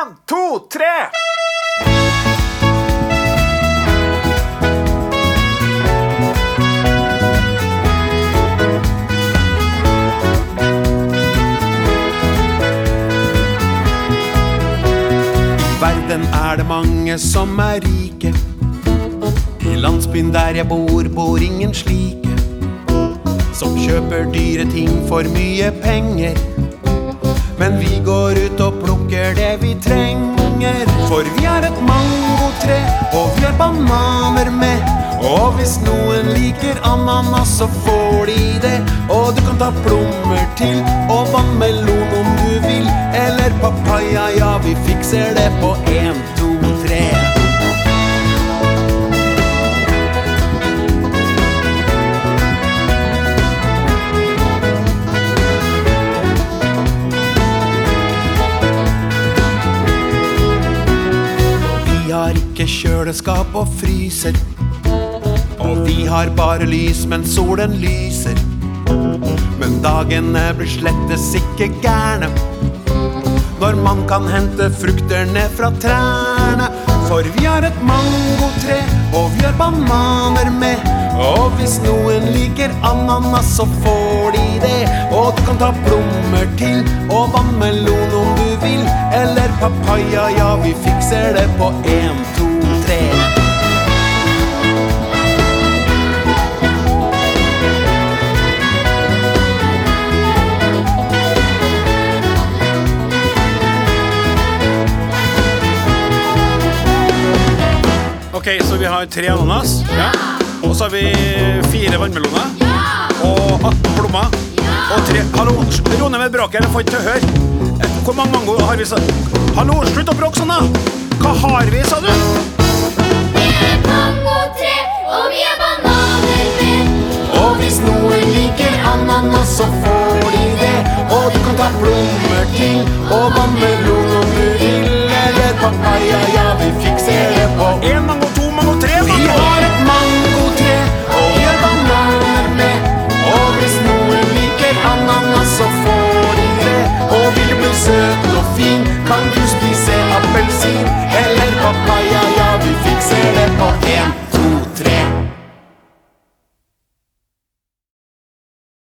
1, 2, 3! I verden det mange som rike. I landsbyen der jeg bor ingen slike som kjøper dyre ting for mye penger. Men vi går ut og plukker det vi trenger. For vi har et mangotre, og vi har bananer med. Og hvis noen liker ananas, så får de det. Og du kan ta plommer til, og vannmelon om du vil. Eller papaya, ja, vi fikser det på 1, 2, 3. Vi har ikke kjøleskap og fryser, og vi har bare lys, men solen lyser. Men dagene blir slettes ikke gærne når man kan hente frukter ned fra trærne. For vi har et mangotre, og vi har bananer med. Og hvis noen liker ananas, så får de det. Og du kan ta plommer til, og vannmelon om du vil. Eller papaya, ja, vi fikser det på 1, 2, 3. Ok, så vi har 3 ananas. Ja. Og så har vi 4 vannmeloner. Ja. Og 18 plommer. Ja. Og 3... Hallo, ro ned med bråket, jeg får ikke til å høre. Hvor mange mango har vi så... Hallo, slutt å bråke sånn da. Hva har vi, sa du? Vi har mangotre, og vi har bananer med. Og hvis noen liker ananas, så får de det. Og du kan ta plommer til, og vannmeloner.